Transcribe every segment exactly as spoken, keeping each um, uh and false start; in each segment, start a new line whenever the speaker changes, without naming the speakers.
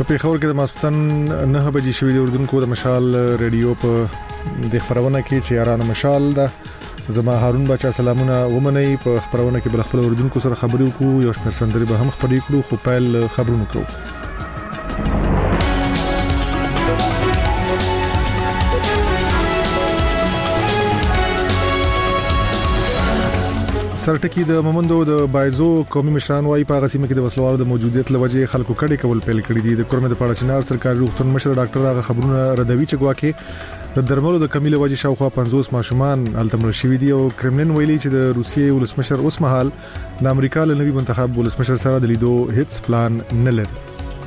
په پیښور کې د ماسپتن نه بجې شوې د اردوونکو د مشال ریډیو په د خبرونه کې چې یارانه مشال ده زما هارون بچا سلامونه ومني په خبرونه کې بل خپل اردوونکو سره خبرې وکړو یو شمېر سندري به هم خبرې کړو خو پیل خبرونه کړو. سرټکی د مومندو د بایزو قومي مشران وايي په غسیمه کې د وسلوالو د موجودیت لوجه خلکو کډې کول پیل کړی دي. د کورمه د پاړچنار سرکاري روغتون مشر ډاکټر هغه خبرونه ردوي چې ګواکې د درملو د کمی لوجه شاوخوا پنځوس ماشومان التمل شوی دي او کرملین ویلي چې د روسیې ولسمشر اوس مهال د امریکا له نوي منتخب ولسمشر سره د لیدو هیڅ پلان نه لري.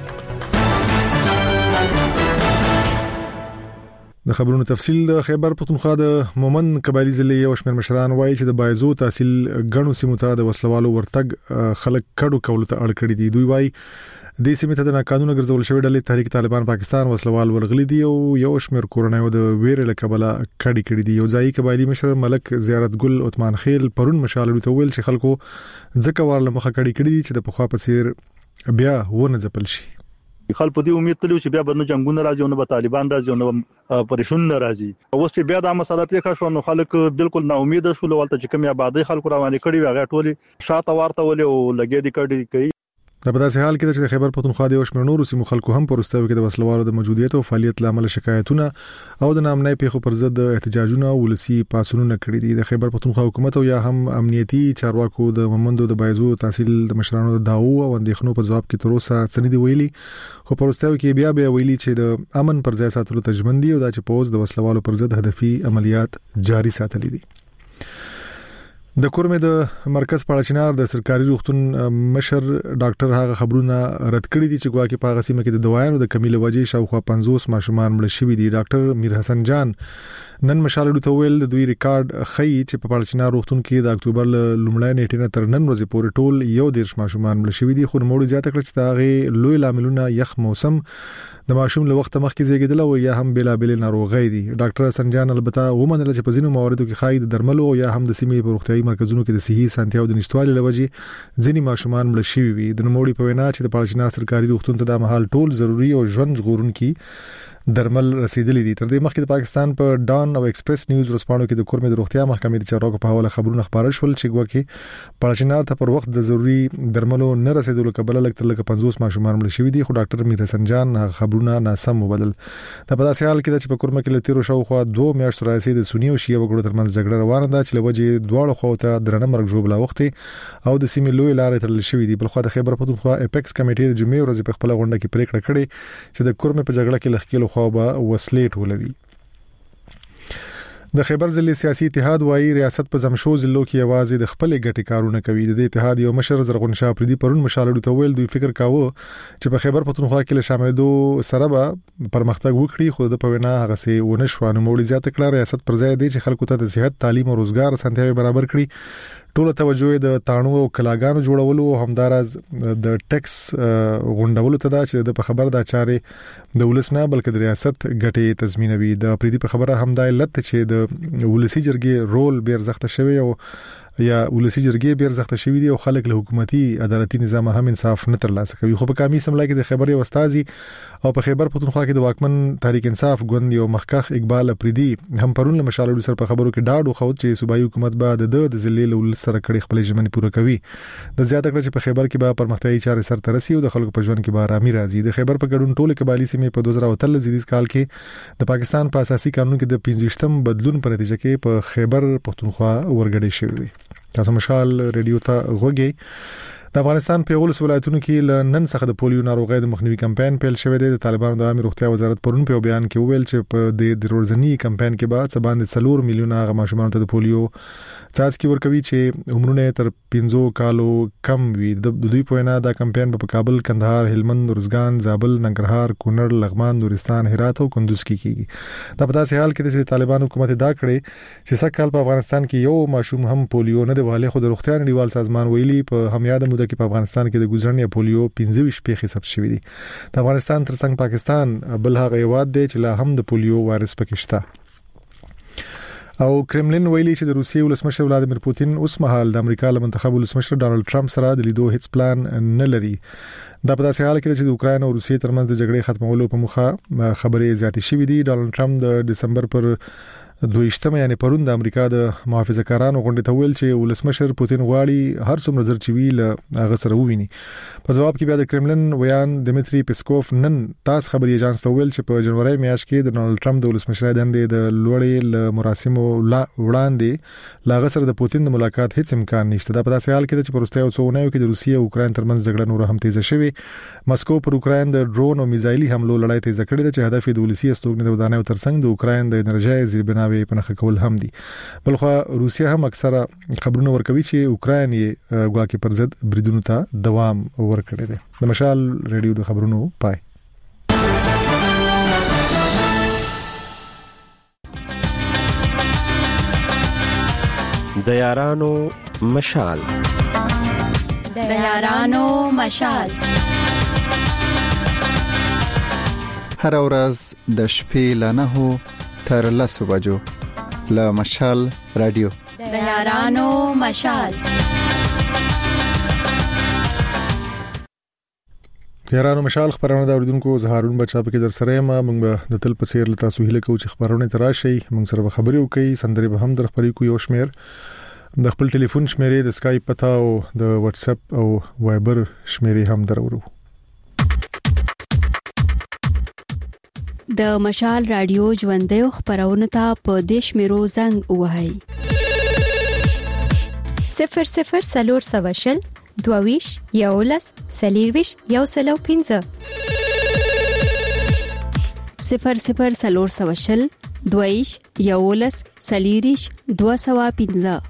د خبرونو تفصیل د خیبر پختونخوا د مومند قبایلی ضلع یو شمېر مشران وایي چې د بایزو تحصیل غنو سیمو ته د وسلوالو ورتګ خلک کډو کول ته اړ کړی دي. دوی وایي د سیمې ته د ناقانونه ګرځول شوی ډلې تحریک طالبان پاکستان وسلوال ورغلي دي او یو شمېر کورنۍ د ویرې له کبله کډي کړي دي. یو ځای قبایلی مشر ملک زیارت ګل عثمان خیل پرون مشالو ته ویل چې خلکو ځکه ورله مخه کډي کړي دي چې د پخوا په څیر بیا ونه ځپل شي.
خلک په دې امید تلو چې بیا به جنگونه راځي او نه به طالبان راځي او نه پریشون راځي. اوس چې بیا د مسله پیښه شو نو خلک بالکل نا امید شول ولته چې کومه آبادی خلکو روانې کړي وغه ټولي شاته ورته ولې او لګې دي کړي کوي. په داسې حال کې چې خیبر پختونخوا د یو شمېر نورو سیمو خلکو هم پرستاوي کې د وسلوالو د موجودیت او فعالیت لامل شکایتونه او د نامنۍ پیښو پر ضد احتجاجونه ولسی پاسونونه کړي دي. د خیبر پختونخوا حکومت او یا هم امنیتي چارواکو د مومندو د بایزو تحصیل د مشرانو د داو او اندېښنو په جواب کې تر اوسه څه دي ویلي خو پرستاوي کې بیا بیا ویلي چې د امن پر ځای ساتلو تجمن دي او دا چې پوز د وسلوالو پر ضد هدفي عملیات جاري ساتلي دي. د کورمه د مرکز پاړچنار د سرکاري روغتون مشر ډاکټر هغه خبرونه رد کړی دي چې ګواکې په غسیمه کې د دوايانو د کمی لوجه شاوخوا پنځوس ماشومان مړ شوي دي. ډاکټر میر حسن جان نن مشالو ته ویل د دوی ریکارډ خي چې په پاړچنار روغتون کې د اکتوبر لومړۍ نیټه تر نن ورځې پورې ټول یو دیرش ماشومان مړ شوي دي خو نوموړي زیاته کړ چې دا لوی لاملونه یخ موسم د ماشوم له وخت مخکې زیږیدل او یا هم بلا بل ناروغي دي. ډاکټر سنجان البته ومنل چې په ځینو مواردو کې خای د درملو یا هم د سیمې په روغتيایي مرکزونو کې د صحي سانتیاو د نشټوالي لوجه ځینی ماشومان مړ شوي وي. د نوموړي په وینا چې د پاړچنار سرکاري روغتون ته د مهال ټول ضروري او ژوند ژغورونکي درمل رسیدلې دي. تر دې مخکې د پاکستان په ډان او ایکسپریس نیوز ورسپانو کې د کورمه د روغتیا محکمې د چارواکو په حواله خبرونه خبره شول چې ګواکې پاړچنار ته پر وخت د ضروري درملو نه رسیدلو کبل لک تر لک پنځوس ماشومان مړ شوي دي خو ډاکټر میر حسن جان خبرونه ناسم وبدل. د په داسې حال کې چې په کورمه کې لتیرو شو خو دوه میاشتې راځي د سنی او شیعه وګړو ترمنځ جګړه روانه ده چې لوجه دواړو خواو ته درنه مرګ جوړه وخت او د سیمې لوی لارې ترل شوې دي. بل خو د خیبر پختونخوا اپیکس کمیټې د جمعې ورځې په خپل غونډه کې پریکړه کړې چې د کورمه په جګړه کې لخکېلو خو به وسلې ټولوي. د خیبر ضلع سیاسي اتحاد وايي ریاست په زمشو ضلعو کې یوازې د خپل ګټې کارونه کوي. د اتحاد یو مشر زرغون شاه پردي پرون مشالو ته ویل دوی فکر کاوه چې په خیبر پختونخوا کې له شاملېدو سره به پرمختګ وکړي خو د پوینا هغه سي ونه شوانه موړي زیاته کړه. ریاست پر ځای دی چې خلکو ته د صحت تعلیم او روزګار سنتیاوي برابر کړي. ټول توجه د تانو او کلاګانو جوړولو او همدارز د ټیکس غونډولو ته دا چې د خبر د چارې د ولسنه بلکې د ریاست ګټې تضمینوي. د پریدي په خبره همدای لته چې د ولسی جرګې رول بیر زخته شوی او یا ولسی جرګې بیر زخته شوی دي او خلک له حکومتي عدالتي نظام هم انصاف نه ترلاسه کوي. خو په کمی سملای کې د خبري واستازي او په خیبر پختونخوا کې د واکمن تحریک انصاف ګوند یو مخکخ اقبال افریدي هم پرون له مشالو سره په خبرو کې ډاډ خو چې صوبایي حکومت به د د ذلیل ول سره کړي خپل ژمنې پوره کوي. د زیاته کړ چې په خیبر کې به پرمختیايي چارې سره ترسي او د خلکو په ژوند کې به آرامي راځي. د خیبر په ګډون ټوله قبایلی سیمې په دوه زره اتلس زیدیز کال کې د پاکستان په اساسي قانون کې د پنځوستم بدلون په نتیجه کې په خیبر پختونخوا ورګړې شوی. تاسو مشال ریډیو ته غوږی. د افغانستان په ولس ولایتونو کې ل نن څخه د پولیو ناروغۍ د مخنیوي کمپاین پیل شوی دی. د طالبانو د عامه روغتیا وزارت پرون په بیان کې ویل چې په د ورځنی کمپاین کې بعد څه باندې څلور میلیونه هغه ماشومان ته د پولیو څاڅکي ورکوي چې عمرونه تر پنځو کالو کم وي. د دوی په وینا دا کمپاین په کابل، کندهار، هلمند، روزګان، زابل، ننګرهار، کونړ، لغمان، نورستان، هرات او کندوز کې کیږي. دا په داسې حال کې چې طالبان حکومت دا کړي چې سکهال په افغانستان کې یو ماشوم هم پولیو نه دی والي. خو د روغتیا نړیوال سازمان ویلي په همیاده موده کې په افغانستان کې د ګوزرن یا پولیو پنځه ویشت پیښې ثبت شوې دي. د افغانستان ترڅنګ پاکستان بل هغه هیواد دی چې لا هم د پولیو وایرس پکې شته.
او کرملین ویلي چې د روسیې ولسمشر ولادیمیر پوتین اوس مهال د امریکا له منتخب ولسمشر ډانلډ ټرمپ سره د لیدو هیڅ پلان نه لري. دا په داسې حال کې چې د اوکرين او روسیې ترمنځ د جګړې ختمولو په موخه خبرې زیاتې شوې دي. ډانلډ ټرمپ د دسمبر پر دویشتمه یعنی پرون د امریکا د محافظه‌کارانو غونډې ته ویل چې ولسمشر پوتین غواړي هر څومره زر چې وی له هغه سره وویني. په جواب کې بیا د کرملین ویان دمیتری پیسکوف نن تاس خبري ایجانس ته ویل چې په جنوري میاشت کې د ډانلډ ټرمپ د ولسمشر دندې د لوړې ل مراسمو وړاندې لاغه سره د پوتین د ملاقات هیڅ امکان نشته. دا په داسې حال کې چې پروستي او څونایو کې د روسیې او اوکرين ترمنځ جګړه نور هم تیزه شوې. مسکو پر اوکرين د ډرون او میزایلي حملو لړۍ تیزه کړې ده چې هدف د ولسی استوګنې د ودانیو ترڅنګ د اوکرين د انرژي زیربناوي په نخښه کول هم دي. بلخو روسیا هم اکثره خبرونه ورکوي چې اوکرين یې غواکي پر ضد بریدونو ته دوام ورکړي دي. د مشال ریډیو د خبرونو پای.
د یارانو مشال
د یارانو مشال
هر ورځ د شپې له نهو تر لسو بجو له مشال رادیو
د یارانو مشال.
یارانو مشال خبرونه د اوریدونکو زهارون بچا په کې در سره ما موږ د تل په څیر لتا سهیله کو چې خبرونه تراشي موږ سره خبري وکي سندري به هم در خبري کو یو شمیر د خپل ټلیفون شمیرې د اسکایپ پتا او د واتس اپ او وایبر شمیرې هم درورو.
د مشال رادیو ژوندې خبرونه ته په دیش میرو زنګ وهاي
صفر صفر سلور سواشل دوویش یولس سلیرویش یو سلو پینزه
صفر صفر سلور سواشل دوویش یولس سلیریش دو سوا پینزه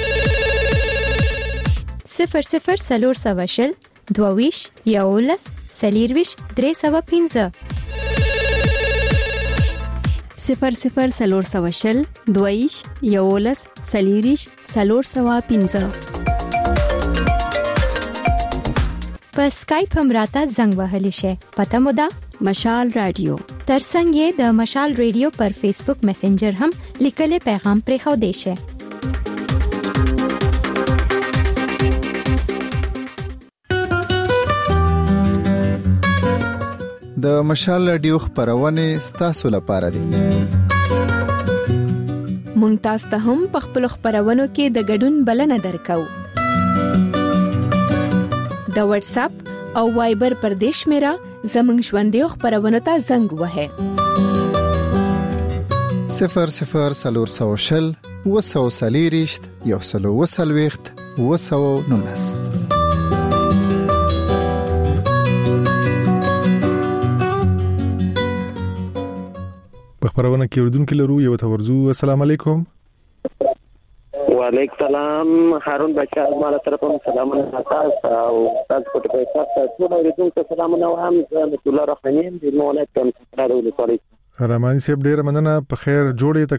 صفر صفر سلور سواشل دوویش یولس سلیرویش درې سوا پینزه
صفر صفر سلور سواشل دویش یولس سلیریش سلور سوا پینزه.
په اسکایپ هم راته زنګ وهلی شي. پته مو ده
مشال رادیو.
ترڅنګ یې د مشال رادیو پر فیسبوک میسنجر هم لیکل پیغام پرې خو دی شي.
د مشال رادیو خبرونه ستاسو لپاره دي.
مونږ تاسو ته هم په خپل خبرونو کې د ګډون بلنه درکو. د واتس اپ او وایبر پر دیش میرا زمنګ ژوندې خبرونه ته زنګ وهه
صفر صفر سلور سوشل وسو سلیریشت یو سلو وسلويخت وسو نونس.
خبرونه کې اردوونکو لرو یو تورزو. السلام علیکم.
وعلیکم السلام هارون بچا مال طرفم سلامونه تاسو او تاسو په تاسو ټول اردوونکو سلامونه هم رحمت الله رحمین د مونږ ته ستاسو ولې
رحماني صاحب ډیر مننه په خیر جوړې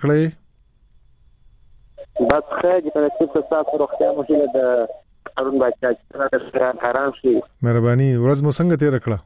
تکړه
بس خیر چې په تاسو روغتیا مو هیله د هارون بچا چې آرام شي
مهرباني. ورځ مو څنګه تیر کړه؟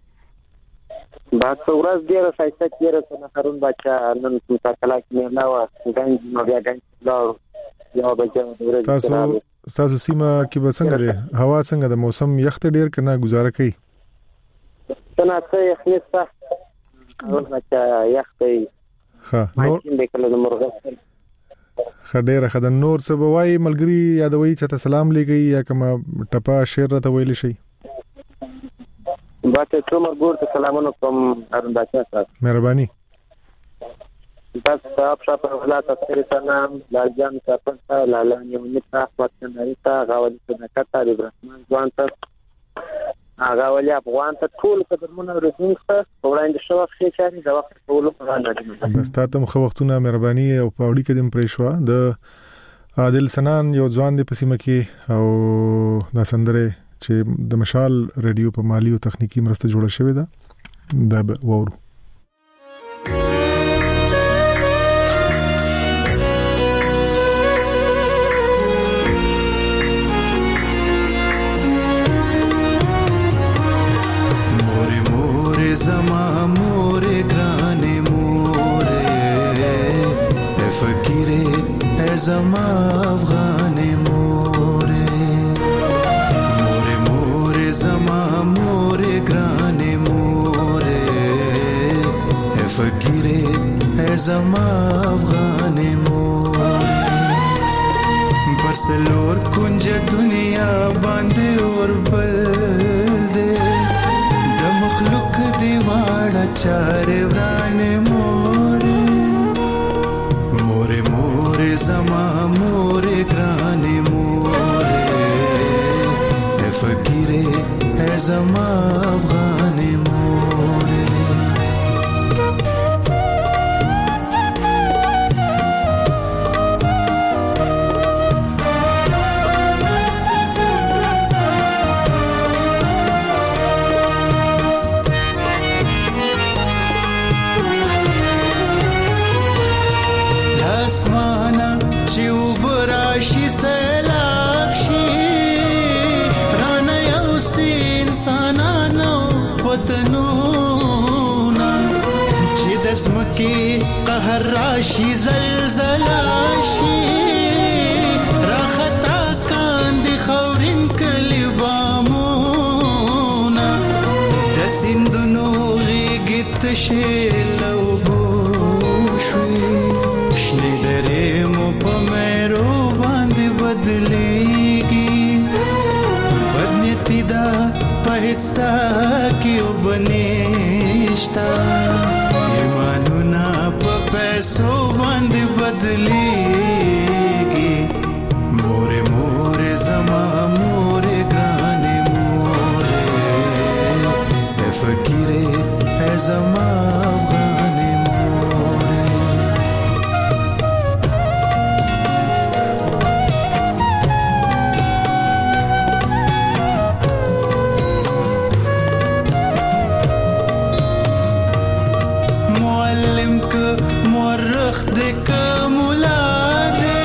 بس ورځ ډیره سایسته کیره څنګه هارون بچا نن څه کلاک نه لاوه څنګه نو بیا څنګه لا یو بچا ورځ
تاسو تاسو سیمه کې به څنګه ده هوا څنګه د موسم یخت ډیر کنه گزاره کوي
څنګه څه یخنیسته هارون بچا یختي
ها نور
دې کله د مرغه
خډيره خدای نور څه بوای ملګری یادوي چې ته سلام لګي یا کومه ټپا شعر ته ویل شي
باته ټول مرګور ته سلامونه کوم هارون بچا صاحب
مهرباني.
بس صاحب صاحب ولا تاسو سلام لاجان صاحب لاله نیمه احمد کنایتا غاولي صدقتا د برحمان ځوان ته غاولي افغان ته ټول قدرمنه ورزونکه وړاندې شو خې چاري د وخت ټول په غاړه
بس تاسو مخ وختونه مهرباني او پاوړي کدم پرېښوا د عادل سنان یو ځوان دی په سیمه کې او د سندره چې د مشال رادیو په مالی او تخنیکی مرسته جوړه شوې ده دا به وورو.
مورې مورې زما مورې ګرانې مورې فقیرې زما افغان مورې مورې مورې زما مورې ګرانې مورې فقیرې زما افغان مورې برسلور کنج دنیا باندې اور بل دې د مخلوق دی واړه چارې ورانې مورې مورې مورې زما مورې ګرانې مورې فقیرې زما افغان مورې زمکی قهر راشي زلزلاشي راختا کاندي خورین کلی بامونا د سندونو غیږت شلو بوشوي شنه درې مو په مېرو باندې بدلېږي بدنيتي دا په هیڅ کې وبنيشتا पैसों बंद बदलेगी मोरे मोरे जमा मोरे गाने मोरे ए फकीरे ए जमा अफगाने मोरे मुअल्लिम को मरख देख मुला दे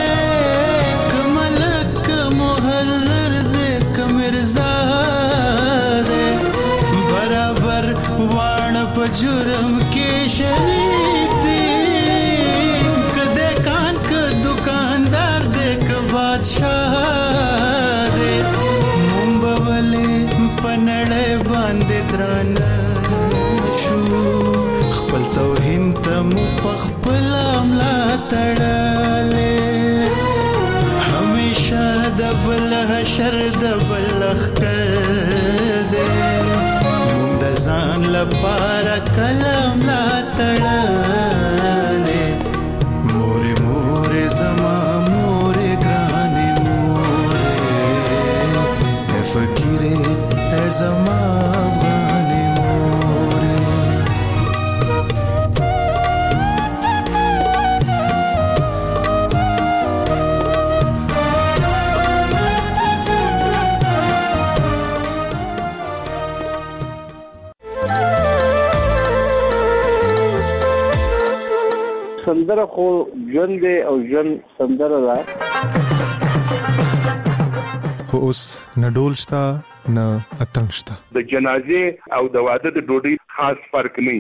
कमलक मुहर्रर देख मिर्जा दे बराबर वाण प जुर्म के शरीक दे कदे कान क दुकानदार देख बादशाह दे मुंबवले पनड़े बांधे द्रान शू خپل توهین ته مو پخپل املا تړلې همیشه د بل حشر د بل خر دې موږ د ځان لپاره کلام لا تړلې مورې مورې زما مورې ګرانې مورې فقیرې زما افغانې مورې
سندره خو ژوند دی او ژوند سندره ده
خو اوس نه ډول شته نه اتڼ شته
د جنازې او د واده د ډوډۍ خاص فرق نه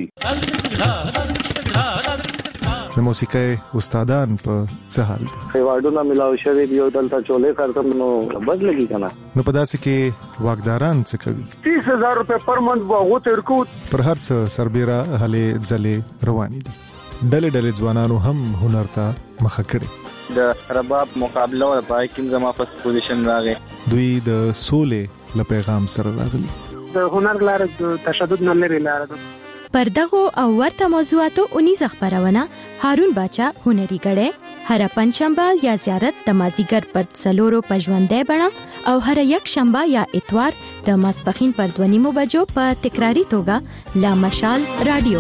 د موسیقۍ استادان په څه حال دي
ایوارډونه ملاو شوی دی او دلته چولې کارتم نو بد لګی کنه
نو په داسې کې واګداران څه کوي
تیس هزار روپے پر منت واغو ترکو
پر هر څه سربېره هلې ځلې روانې دي ډلې ډلې ځوانانو هم هنر ته مخه کړي
د رباب مقابله او پای کې زما فرست پوزیشن راغی
دوی د سولې له پیغام سره راغلي
د هنر لاره د تشدد نه لري لاره ده
پر دغه او ورته موضوعاتو اونیزه خبرونه هارون باچا هنري غړې هر پنځشنبه یا زیارت د مازیګر پر څلورو پژوندې بڼه او هر یک شنبه یا اتوار د ماسپخین پر دونیمو بجو په تکراری توګه لا مشال رادیو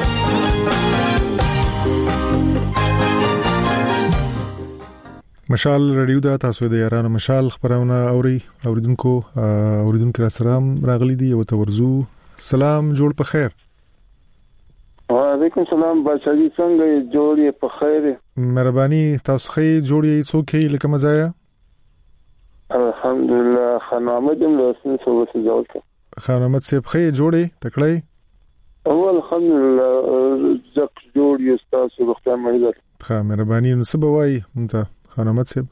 مشال رادیو دا تاسو د یارانو مشال خبرونه اوري اوریدونکو اوریدونکو را سلام راغلي دي او تورزو سلام جوړ په خیر
وعلیکم سلام بچی څنګه جوړې په خیر
مهرباني تاسو خې جوړې څوک یې لکه مزایا
الحمدلله خنامت دې له اسن سو وسجاوت
خنامت سیب خې جوړې تکړې
او الحمدلله زک جوړې تاسو وخت مې ده
ښه مهرباني نو سبا وای مونته خان احمد صاحب؟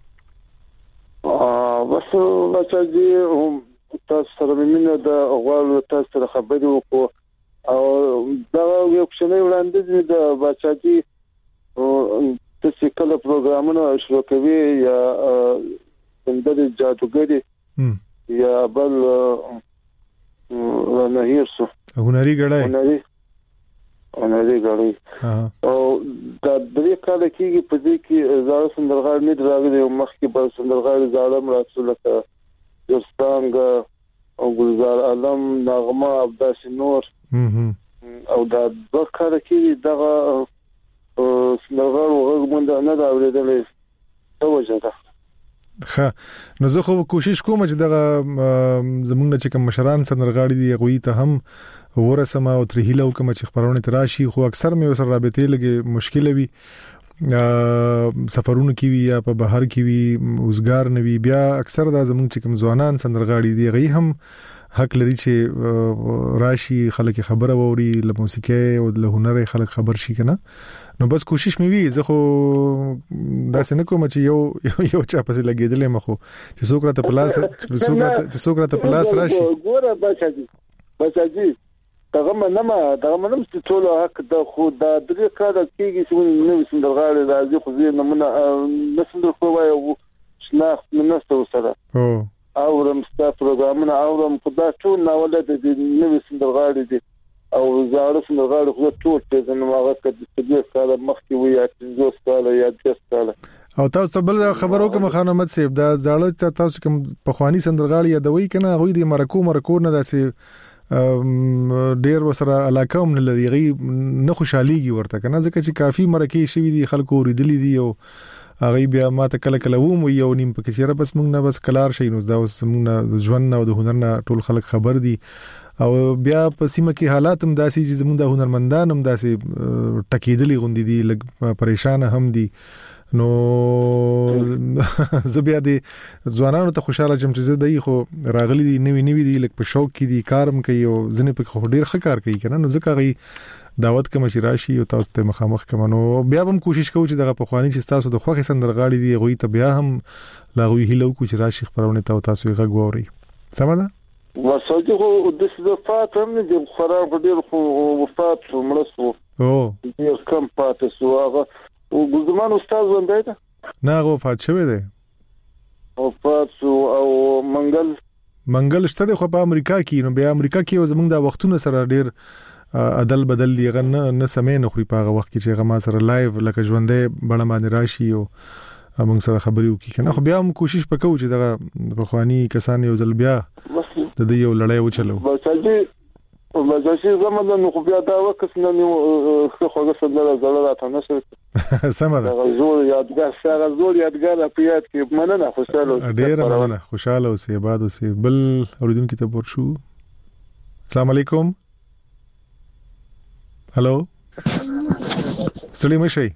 بس بچا جی تاسو سره مینه د غوړ تاسو سره خبرې وکړو او دا یو څه وړاندې د بچا جی د سیکل پروګرامونو شروع کوي یا د جادوګری یا بل نه هیڅ
هنري غړای
هنري هنري غړای او دا د دې کال کې په دې کې زړه سندرغاړي نه راغلي او مخکې بل سندرغاړي زړه رسول ته یوستانګ او ګلزار علم نغمه عباس نور او دا د کال کې دغه سندرغاړي وغوښمن نه دا ورېدلې توجه ده.
ښه نو زه خو کوشش کوم چې دغه زمونږ چې کوم مشران سندرغاړي دي غوي ته هم ورسمه او تر هیله وکم چې خبرونه تراشي خو اکثر مې سره رابطې لګي مشکل وي سفرونه کې وي یا په بهر کې وي اوسګار نه وي بیا اکثر دا زمونږ چې کوم ځوانان سندرغاړي دي غي هم حق لري چې راشي خلک خبره ووري له موسیقي او له هنر خلک خبر شي کنه نو بس کوشش مې وی زه خو دا څنګه کوم چې یو یو چا پسې لګیدلې مخو چې څوک راته پلاس څوک راته چې څوک راته پلاس راشي
ګوره بچاجي بچاجي دغه منما دغه منم چې ټول حق د خو د درې کال کېږي چې نو سندرغاړي راځي خو زه نمونه نسندر خو وایو شناخت منسته وسره او اورم ستا پروګرامونه اورم په دا ټول ناول د نوې سندرغاړي دي او زاړه سندرغاړي خو ټول ته زنه هغه د دې کال مخکې وي یا پنځوس کال یا دېرش کال
او تاسو بل خبرو کوم خان احمد صاحب دا زاړه تاسو کوم په خواني سندرغاړي یادوي کنه غوي د مرکو مرکو نه داسې ډیر وسره علاقه هم نه لري غي نه خوشاليږي ورته کنه ځکه چې کافي مرکه شوی دي خلکو ورېدلې دي او هغه بیا ماته کله کله ووم یو نیم پکې سره بس موږ نه بس کلار شي نو دا اوس موږ نه ژوند او د هنر نه ټول خلک خبر دي او بیا په سیمه کې حالات هم داسې چې زموږ د هنرمندان هم داسې ټکیدلې غوندي دي لګ پریشان هم دي نو زبیا دي ځوانانو ته خوشاله جام چې زده خو راغلي دي نوی نوی دي لکه په شوق کې دي کارم کوي او ځنه په خو ډیر ښه کار کوي کنه نو ځکه غي دعوت کوم چې راشي او تاسو ته مخامخ کوم نو بیا هم کوشش کوو چې دغه په خواني چې تاسو د خوخي سندرغاړي دي غوي ته بیا هم لاغوي هلو کو چې راشي خبرونه ته تاسو یې غووري سم ده
وسوځي خو د څه فاتم نه د خراب ډیر خو وفات مړسو
او
ډیر کم پاتې سو هغه او ګزمان استاد وندای ته
نه غو فات شوی دی
او فات او منګل
منګل شته خو په امریکا کې نو بیا امریکا کې زمونږ د وختونو سره ډیر عدل بدل دی غن نه سمې نه خوري په وخت کې چې غما سره لایو لکه ژوندې بڼه باندې راشي او موږ سره خبرې وکړي کنه خو بیا هم کوشش وکړو چې دغه بخوانی کسان یو ځل بیا د دې یو لړۍ وچلو
بچاجي بچاجي زموږ نو خو بیا دا وکړ نه نو خو هغه سره زړه راته نشي
سم ده
زور یادګار سره زور یادګار په یاد کې مننه خوشاله
ډیر مننه خوشاله اوسې آباد اوسې بل اوریدونکو ته ورشو السلام علیکم هالو سلام شي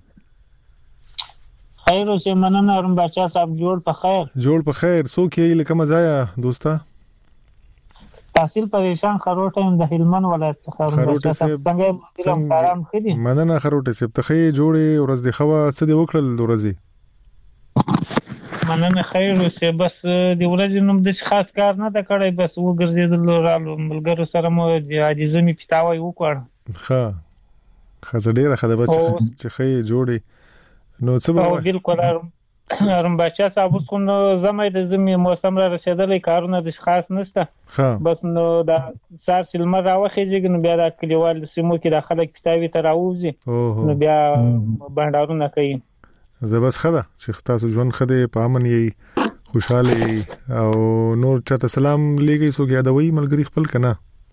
خیر اوسې مننه ارم بچا صاحب جوړ په خیر
جوړ په خیر څوک یې لکه مزایا دوستا
تحصیل پریشان خروټه د هلمند ولایت څخه
خروټه
څنګه محترم خدي
مننه خروټه سپ ته خې جوړې ورځ د خوا څه دی وکړل ورځي
مننه خیر اوسې بس دی ورځې نوم د خاص کار نه د کړای بس وګرځیدل رالو ملګرو سره مو عاجزمي پټاوي وکړ
ښه خزه ډیره خدای بچ چې خې جوړې نو څه به
بالکل ارم بچا صاحب خو نو زمای د زمي موسم را رسیدلې کارونه د خاص نشته بس نو دا سار سلمه راوخیږي نو بیا د کلیوال سیمو کې د خلک پټاوي ته راوځي نو بیا بندارونه کوي
زه بس خدا چې تاسو ژوند خده په امن یې خوشاله او نور چاته سلام لګي سو یادوي ملګری خپل کنه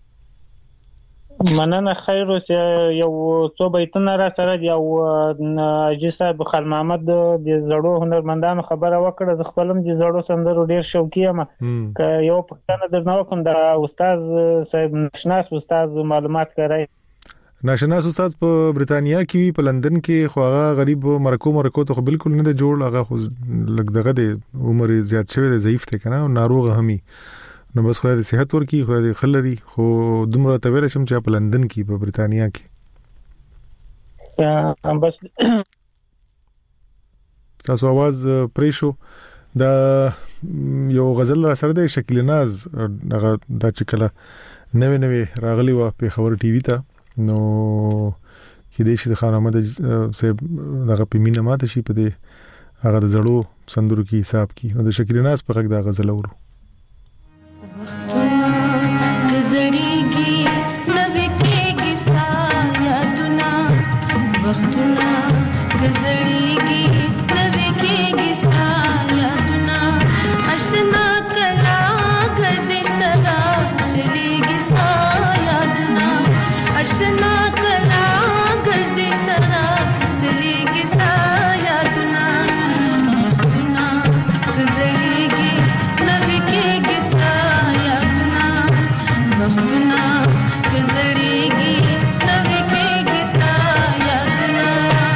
مننه خیر اوسې یو څو بیتونه را سره یو اجي صاحب خال محمد د زړو هنرمندانو خبره وکړه د خپلم د زړو سندرو ډیر شوقي یم ک یو پښتنه درنو کوم د استاد صاحب نشناس استاد معلومات کوي
ناشناس استاد په برتانیا کې په لندن کې خو هغه غریب مرکو مرکو ته بالکل نه جوړ هغه خو لګ دغه د عمر زیات شوی دی ضعیف دی کنه او ناروغ همي نو بس خو د صحت ورکی خو د خلري خو دومره ته ویل شم چې په لندن کې په برتانیا کې
بس
تاسو आवाज پرې شو دا یو غزل را سره د شکل ناز دغه د چکله نوې نوې راغلی و په خبر ټي وي ته نو کې د شي د خان احمد صاحب دغه په مینه ماته شي په دې هغه د زړو سندرو کې حساب کې نو د شکل ناز په غږ د غزل ورو
گزړیږي نوې کېږي ستا یادونه وختونه گزړیږي نوې کېږي ستا یادونه آشنا کلا گردش سره چلیږي ستا یادونه آشنا کلا گردش سره چلیږي ستا یادونه وختونه گزړیږي نوې کېږي ستا یادونه وختونه گزړیږي نوې کېږي ستا یادونه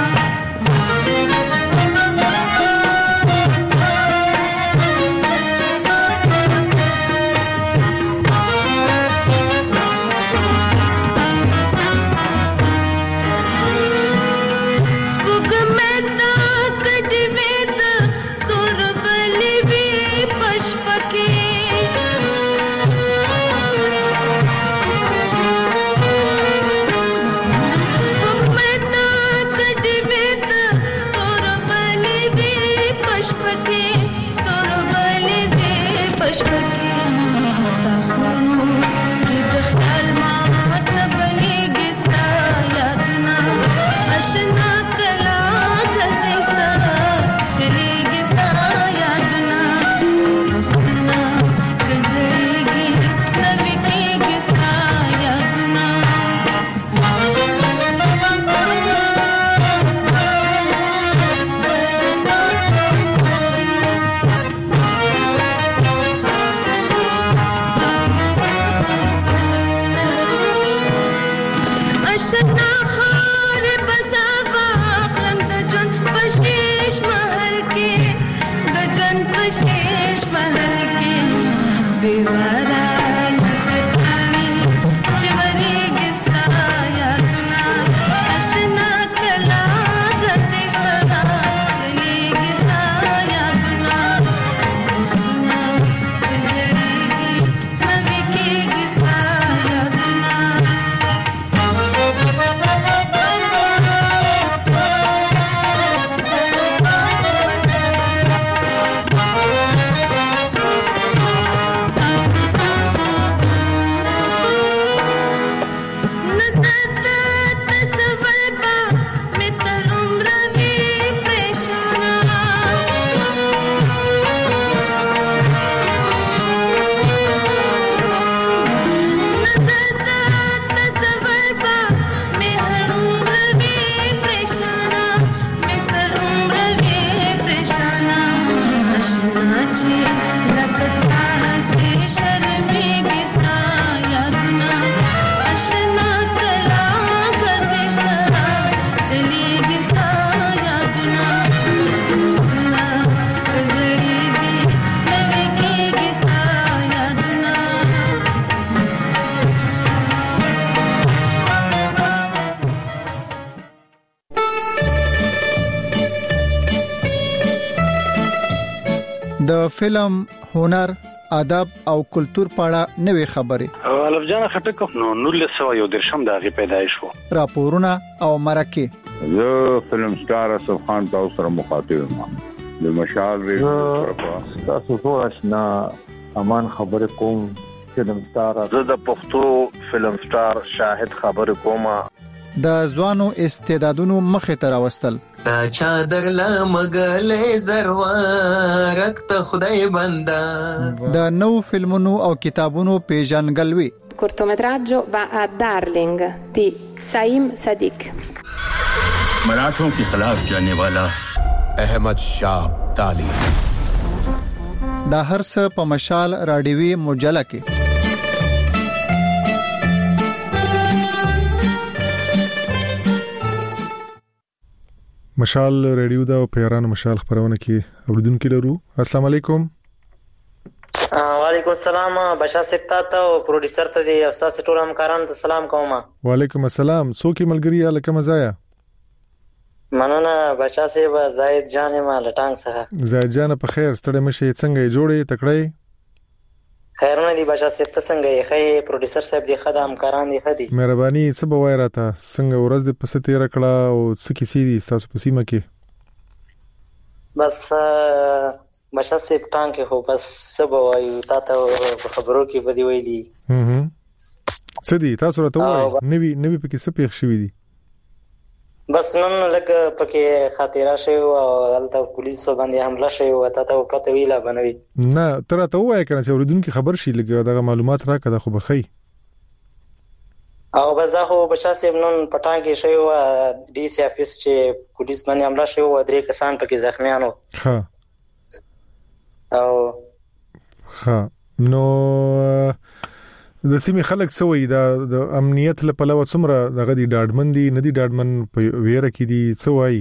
د فلم، هنر، ادب او کلچر په اړه نوې خبرې.
الف جان خټک نو نولس سو یو درشم دغه پیدایش وو.
راپورونه او مرکه.
زه فلم سٹار اسف خان تاسو سره مخاطب یم. د مشال ریډیو
تاسو ټول آشنا امان خبر کوم فلم سٹار.
زه د پښتو فلم سٹار شاهد خبر کوم.
د ځوانو استعدادونو مخه تر واستل.
تا چادر لمغلې زروارک ته خدای بندا.
د نو فلمونو او کتابونو پیژنګلوي.
cortometraggio va a Darling di Saim Sadiq.
मराठों के खिलाफ जाने वाला अहमद शाह अब्दाली.
دا هر څه په مشال رادیوي مجله کې.
مشال ریډیو دا په ایران مشال خبرونه کې اوریدونکو لرو. السلام علیکم.
وعلیکم السلام. بشار سپتا ته او پروډوسر ته د استاد ټول همکارانو ته سلام کوم.
وعلیکم السلام. څوک ملګری الکه مزایا؟
مننه بچا صاحب زاید جان ما لټانګ څخه.
زاید جان په خیر ستړي مشه څنګه جوړې تکړه؟
خیرونه دي بچا صاحب ته څنګه یې خې پروډوسر صاحب دی خدام کاران دی خدي.
مهرباني څه به وای راته څنګه ورځ دې پسې تیر کړه او څه کیسې دي تاسو په سیمه کې؟
بس بچا صاحب ټانګ هو بس څه به وایو تاسو خبرو کې بدی ویلي.
هم څه دي تاسو راته وایي نوی نوی پکې څه پیښ شوی دي؟
بس نن لکه پکې خاطره شوی او الته پولیس باندې حمله شوی او تاسو پته ویلا بنوي.
نه تر ته وایي کنه چې اوریدونکو خبر شي لګي دا معلومات راکړه خو بخي.
او بس دا خو بچا صاحب نن پټان کې شوی او ډي سي افیس چې پولیس باندې حمله شوی او درې کسان پکې زخمیانو.
ها
او
ها نو د سیمې خلک سوي دا د امنیت لپاره څومره دغه دي ډاډمن دي نه دي ډاډمن په ویره کې دي سوي؟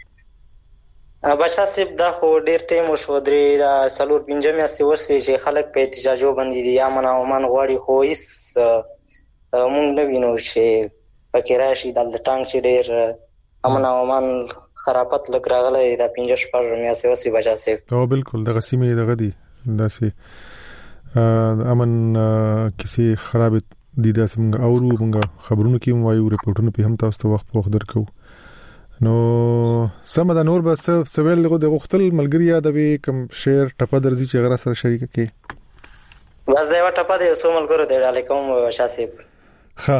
بچا صاحب دا خو ډیر ټیم وشو درې دا سلور پنځمه سی وسوي چې خلک په احتجاجو باندې دي امن او امان غواړي خو هیڅ مونږ نه وینو چې پکې راشي د ټانګ چې ډیر امن او امان خرابت لګ راغلی دا پنځه شپږ مې سی وسوي بچا صاحب.
او بالکل دغه سیمې دغه دي داسې امن کسی خراب دي د سمګه اورو موږ خبرونه کې وایو ریپورتونه په هم تاسو ته وخت په وخت درکو. نو سم د نور بس سویل دغه د غختل ملګری یاد به کم شیر ټپه درځي چې غره سره شریک کې
بس دا ټپه د یو ملګرو د علیکم شاسب.
ها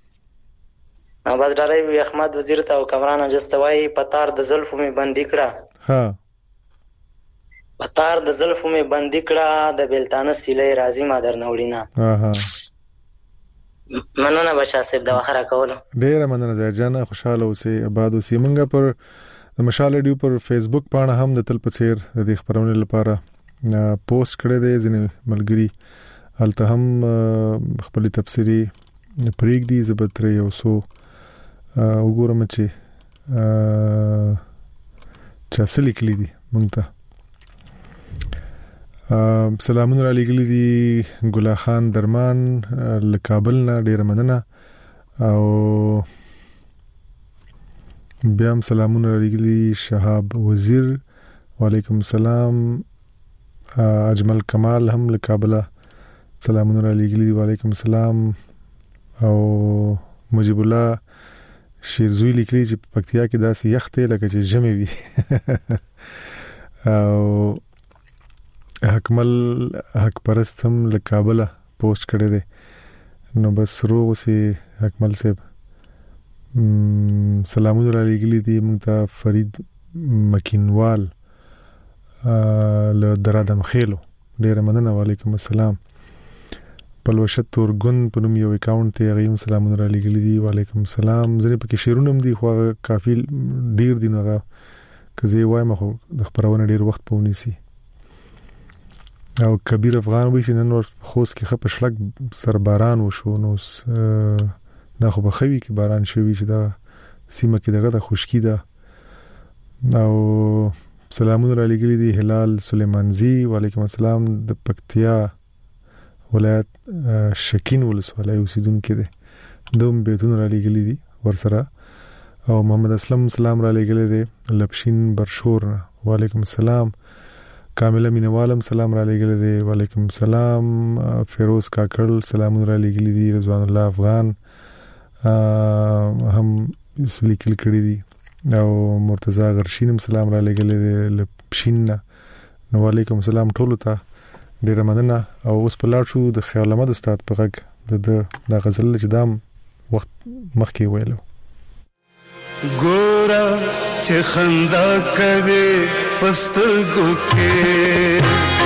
بس ډارې احمد وزیر ته او کمران جستوي پتار د زلفو می بندي کړه.
ها
پتار د زلفو می بندي کړه د بلتانه سیلې راځي ما درنوړینا.
ها
مننه بچا صاحب دا وخره کوله.
ډیر مننه زاید جان خوشاله اوسې آباد اوسې. منګه پر مشال ریډیو پر فیسبوک باندې هم د تل پڅیر د دې خبرونو لپاره پوسټ کړی دی ځنې ملګری الته هم خپل تفسیری پریک دی زبتري او سو وګورم چې چا څه لیکلي دي مونږ ته. سلامونه را لګلي دي ګلا خان درمان له کابل نه ډیر مننه او بیا هم سلامونه را لګلي شهاب وزیر وعلیکم السلام. اجمل کمال هم له کابل سلامونه را لګلي وعلیکم السلام. او مجيب الله شیرزوی لیکلي چې پکتیا کې داسې یخته لکه چې جمع وي. او حکمل حق پرست هم له کابل پوسټ کړی دی. نو بس روغ سي حکمل صاحب سلامونه را لګلي دي مونږ ته. فرید مکینوال له درادم خېلو ډیر مننه وعلیکم السلام. پلوشت تورګون په نوم یو اکاونټ ته غیم سلامونه را لګلي دي وعلیکم السلام. زه په کې شیرونه هم دي خو کافي ډیر دي نو کزه وایم خو د خبرونه ډیر وخت پونی سي. او کبیر افغان وی چې نن ور خوست کې خپ شلک سر باران وشو نو دا خو بخوي کې باران شوی چې دا سیمه کې دغه د خشکی ده. او سلامونه را لګلي دي هلال سليمانزي وعلیکم السلام د پکتیا ولایت شکین ولسوالۍ اوسیدونکو دي دوم بیتون را لګلي دي ورسره. او محمد اسلم سلام را لګلي دي لپشین برشور وعلیکم السلام. کامله مینوالم سلام را لګلي دي وعلیکم السلام. فیروز کاکړ سلام را لګلي دي. رضوان الله افغان هم لیکل کړی دي. او مرتضی غرشینم سلام را لګلي دي لپشین نو وعلیکم السلام ټولو ته ډیر مننه. او اوس په لاړ شو د خیال احمد استاد په غږ د د غزل چې دام وخت مخکې ویلو.
ګورا چې خندا کوي پسترګو کې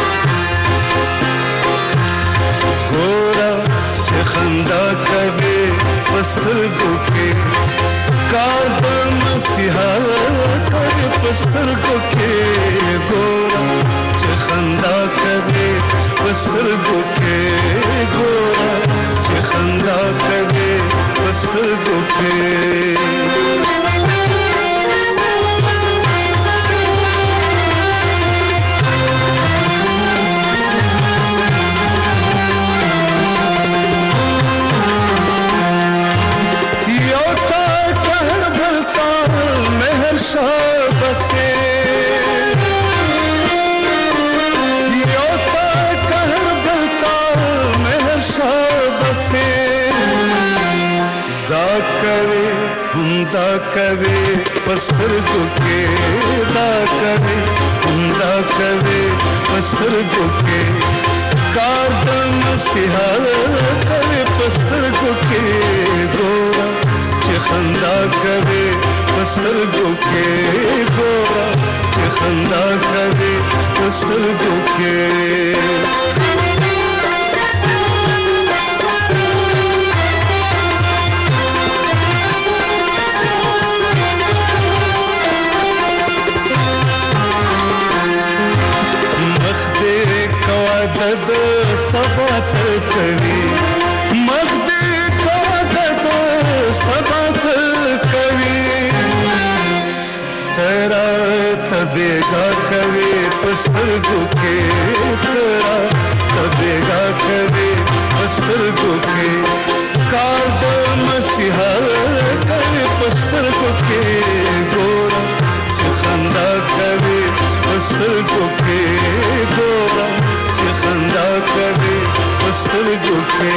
ګورا چې خندا کوي پسترګو کې کار د مسیحا کوي پسترګو کې ګورا چې خندا کوي پسترګو کې ګورا چې خندا کوي پسترګو کې دا کوي پستر کوکې دا کوي دا کوي پستر کوکې کار د مسیحا کوي پستر کوکې ګورا چې خندا کوي پستر کوکې ګورا چې خندا کوي پستر کوکې د سبا تر کوي مخد کا د سبا تر کوي ترا تبېګا کوي پستر ګوکې ترا تبېګا کوي پستر ګوکې کار د مسیحا کوي پستر ګوکې ګورا چې خندا کوي پستر ګوکې ګورا چې خندا کوي پستر ګوکې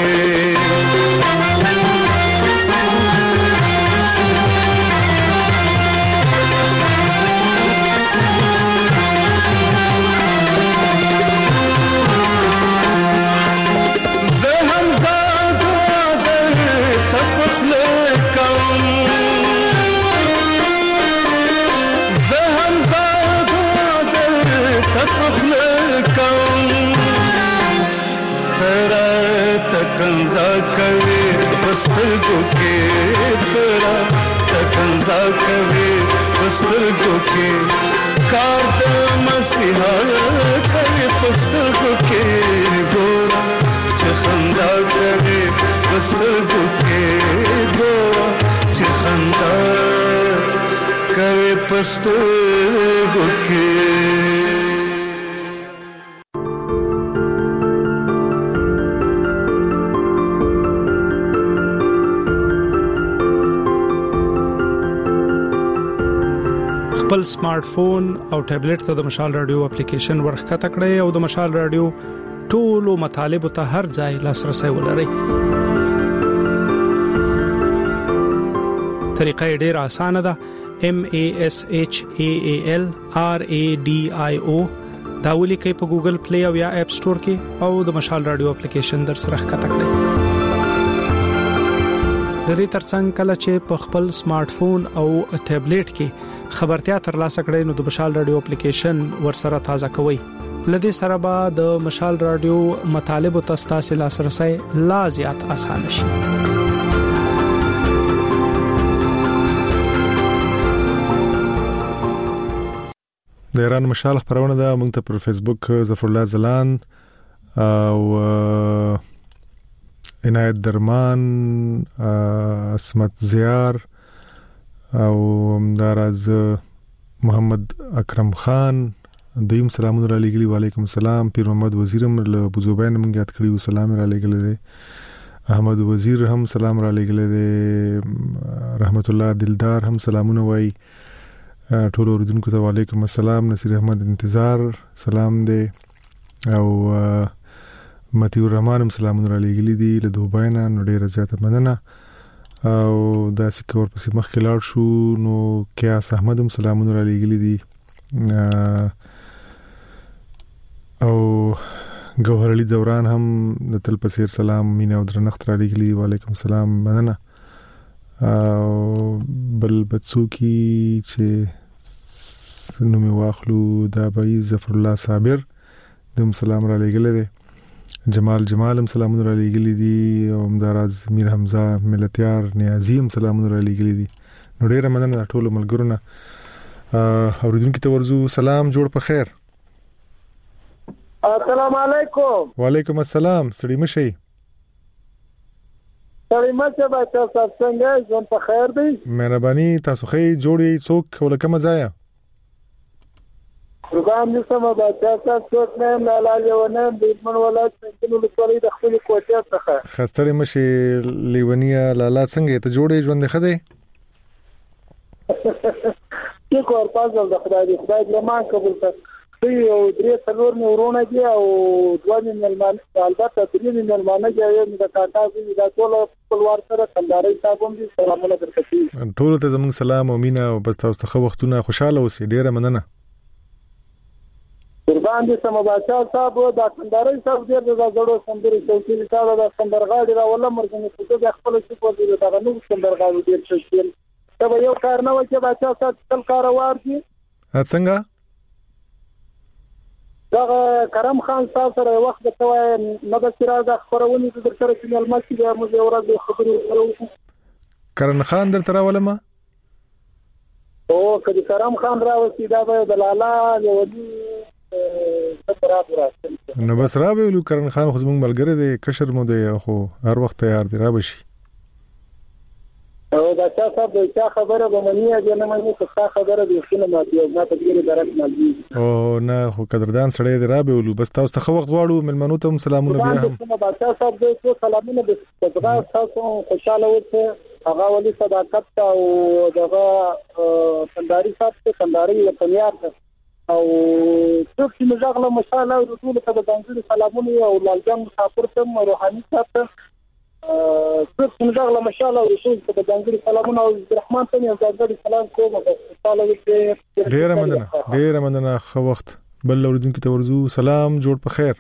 کنزا کوي پستر ګوکې ترا کنزا کوي پستر ګوکې کار د مسیحا کوي پستر ګوکې ګورا چې خندا کوي پستر ګوکې ګورا چې خندا کوي پستر ګوکې
خپل سمارټ فون او ټابلیټ ته د مشال رادیو اپلیکیشن ورخکته کړئ او د مشال رادیو ټولو مطالب ته هر ځای لاسرسي ولرئ. طریقه ډیره اسانه ده. M A S H A A L R A D I O دا ولیکئ په ګوګل پلی او یا اپ سٹور کې او د مشال رادیو اپلیکیشن در سره ښکته کړئ. د دې ترڅنګ کله چې په خپل سمارټ فون او ټابلیټ کې خبرتیا ترلاسه کړئ نو د مشال رادیو اپلیکیشن ورسره تازه کوئ. لدې سره به د مشال رادیو مطالب او تاسو لاسرسي لا زیات اسانه شي.
د ایران مشال خبرونه ده موږ ته پر فیسبوک ظفر الله زلان او عنایت درمان اسمت زیار او دراز محمد اکرم خان دیم سلامونه را لګلی وعلیکم السلام. پیر محمد وزیرم له بوزوبین مونږ یاد کړیو سلام را لګل دي. احمد وزیر هم سلام را لګل دي. رحمت الله دلدار هم سلامونه وای ټول اوردونکو ته وعلیکم السلام. نصیر احمد انتظار سلام دی او متي الرحمن هم سلامونه را لګل دي له دوباینه نو ډیره زیاته مننه. او دا سکور پسې مخ کې لاړ شو نو کیاس احمد هم سلامونه را لګل دي او گوهر علی دوران هم د تل پسیر سلام مینا او درنښت را لګلی. وعلیکم السلام مننه. او بل بڅوکی چې نو می واخلو دا بای ظفر الله صابر دم سلام را لګل دي. جمال جمال هم سلامونه را لګلی دي او مدارز میر حمزه ملتیار نیازی هم سلامونه را لګلی دي. نو ډیره مننه ټول ملګرونه. اوریدونکو ته ورزو سلام جوړ په خیر.
السلام علیکم.
وعلیکم السلام. سړی مشي
سړی مشه بچا صاحب څنګه ژوند په خیر دی؟
مهرباني تاسو خې جوړي څوک ولکه مزایا
پروګرام دې سم بچا صاحب څوک نه لاله لیونه بیرمن ولایت څنګه نو لوري د خپل کوټه څخه
خستړی مشي لیونیا لاله څنګه ته جوړي ژوند خده
کې کور پازل د خدای دې خدای دې مان قبول کړي او درې څلور نورونه دي او دوه ملمان البته درې ملمانه دي د کاکا دې دا ټول خپلوار سره کنداري صاحب هم سلامونه درکړي.
ټول ته زموږ سلام او مینا او بس تاسو ته وختونه خوشاله اوسئ. ډیره مننه.
قربان دي سم بچا صاحب دا کنداري صاحب ډیر د زړو سندري شوقي تا دا سندرغاړي را ولا مرګنه څه د خپل څه په دې دا نو سندرغاړي ډیر شوقي ته یو کار نه و چې بچا صاحب تل کاروار دي.
څنګه
دا کرم خان صاحب سره وخت د توای نه د سره د خبرونه د سره چې ملمسي د موږ اوراد خبرو سره
کرم خان در تر ولما
او کدي کرم خان راوسی دا د لالا ولي ستراب راځي
نو بس را ویلو کرم خان خو زموږ ملګری دی کشر مو دی خو هر وخت تیار دی را بشي
او دا چا صاحب د چا خبره به منی یا نه منی څه خبره دی خنه ماتي او نه تګری درک مالي
او نه خو قدردان سړی دی را ویلو بس تاسو ته وخت غواړو ملمنو ته سلامونه بیا هم
دا چا صاحب د څه سلامونه د صدقه تاسو خوشاله اوسه هغه ولي صداقت او دغه کنداري صاحب ته کنداري وطنيار او څوک چې مزاغله مشاله او ټول ته د ځانګړي سلامونه او لالجان مسافر ته روحاني صاحب ته څوک چې مزاغله مشاله او ټول ته د ځانګړي سلامونه او عبدالرحمن ته یې ځانګړي سلام کوم او خوشاله اوسئ.
ډیر مننه ډیر مننه خو وخت بل اوریدونکو ته ورزو سلام جوړ په خیر.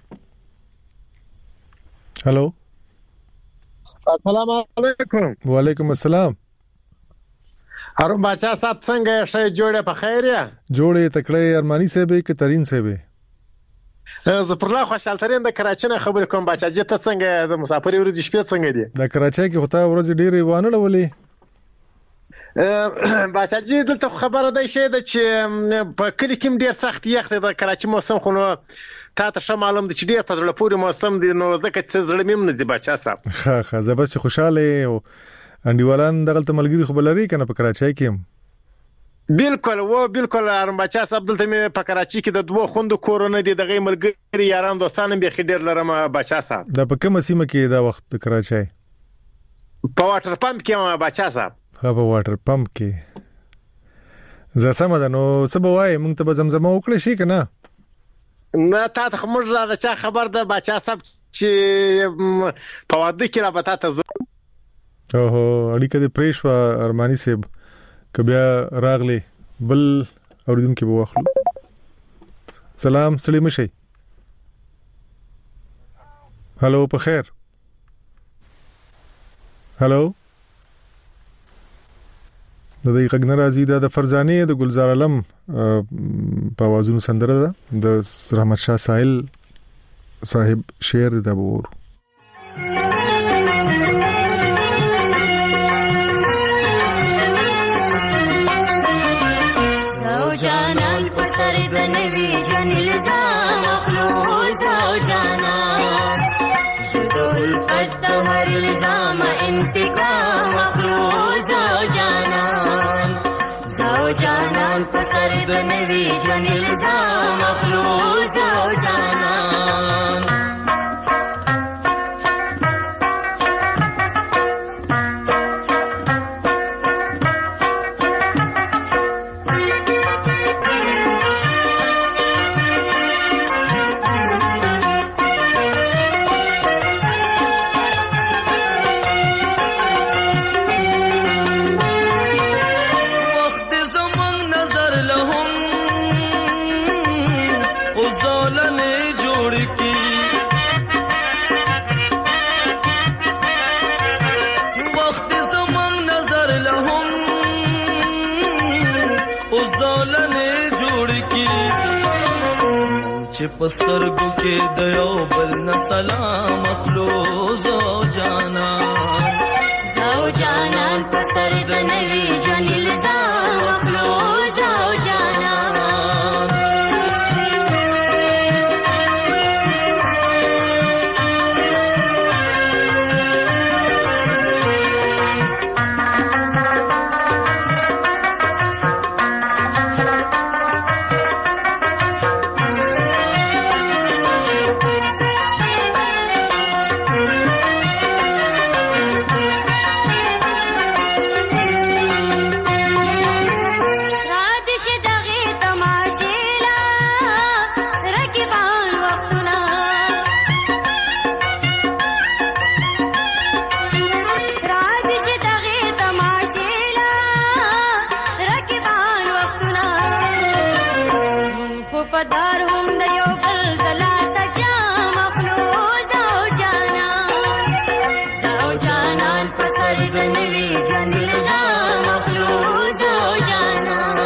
هالو
السلام علیکم.
وعلیکم السلام.
هارون بچا صاحب څنګه شې جوړه په خیر یا
جوړه تکړه ارمانی صاحب کې ترين صاحب
زه پر لا خوشحال ترين د کراچۍ نه خبر کوم بچا چې ته څنګه د مسافر ورځ شپې څنګه دي
د کراچۍ کې هوتا ورځ ډېرې وانه ولې
بچا چې دلته خبره ده چې د چې په کلی کې ډېر سخت یخ دی د کراچۍ موسم خو نو تا ته شمه معلوم دي چې ډېر په زړه پورې موسم دی نو ځکه چې زړه مې نه دی بچا صاحب.
ها ها زه بس خوشاله او انډیوالان دغه ملګری خو بلري کنه په کراچۍ کې
بالکل و بالکل ارم بچا صاحب دلته مې په کراچۍ کې د دوه خوند کورونه دي دغه ملګری یاران دوستان به خډیر لرم بچا صاحب.
دا په کومه سیمه کې دا وخت د کراچۍ
په واټر پمپ کې بچا صاحب.
ها په واټر پمپ کې زه سم ده نو څه به وای مونږ ته به زمزمه وکړې شي کنه
نه تا ته موږ را د چا خبر ده بچا صاحب چې په واده کې را بتا ته
اوه اړیکه دې پریشوا ارمانی صاحب کبیا راغلی بل اوریدونکو به واخلو. سلام سلیم شي. هالو په خیر. هالو د دې غږ ناراضي د فرزانه د گلزار علم په وازونو سندره ده د رحمت شاه ساحل صاحب شعر د بور
زوجانان پسر د نوی جن الزام اخلو زوجانان زدو الفت هر الزام انتقام اخلو زوجانان زوجانان پسر د نوی جن الزام اخلو زوجانان پسترګو کې د یو بل نه سلام اخلو زوجانان زوجانان په سر د نوی جن الزام اخلو زوجانان پدار هم د یو بل د لاس جام اخلو زو جانان زو جانان په سر د نوي ژوند الزام اخلو زو جانان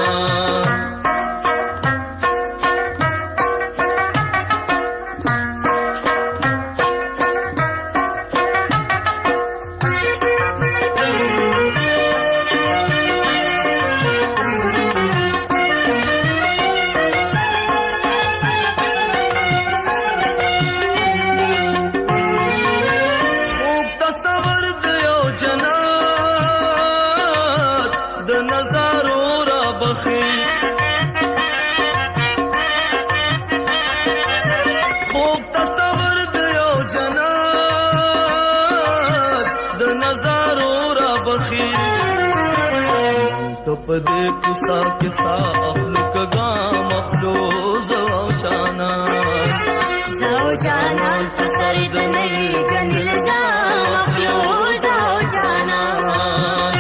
پدې کوسا کې سا خپل کګام اخلو زو جانان
زو جانان په سر د نوي ژوند الزام اخلو زو جانان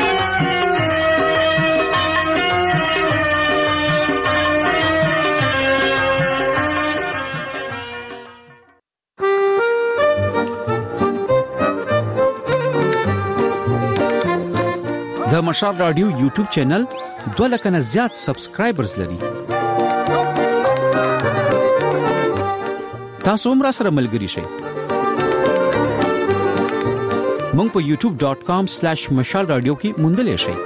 د مشال رادیو یوټیوب چینل دوه لک نه زیات سبسکرایبرز لري. تاسو هم را سره ملګري شئ. مونږ په یوټیوب ډاٹ کام سلیش مشال رادیو کې موندلې شئ.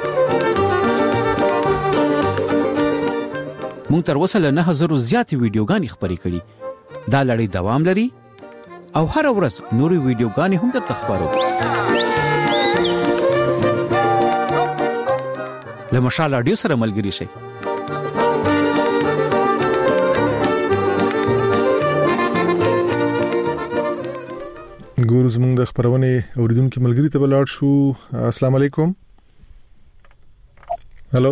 مونږ تر اوسه له نه هزار زیاتې ویډیوګانې خپرې کړې. دا لړۍ دوام لري او هر ورځ نورې ویډیوګانې هم درته خپرو. له مشال رادیو سره ملګري شئ.
ګورو زموږ د خبرونه اوریدونکو ملګری ته بلاړ شو. السلام علیکم. هالو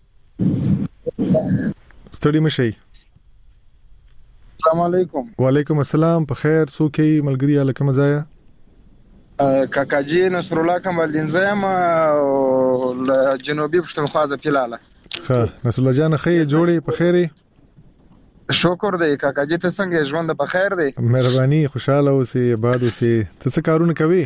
ستړي مشي.
السلام علیکم.
وعلیکم السلام. په خیر څوک یې ملګری الکه مزایا؟
کاکاجی نصر الله کمالدین زم له جنوبي پښتونخوا ز پیلاله.
ښه نصر الله جان خې جوړې په خیره؟
شکر دی کاکاجی ته څنګه ژوند په خیر دی؟
مهرباني خوشاله اوسې آباد اوسې. ته څه کارونه کوي؟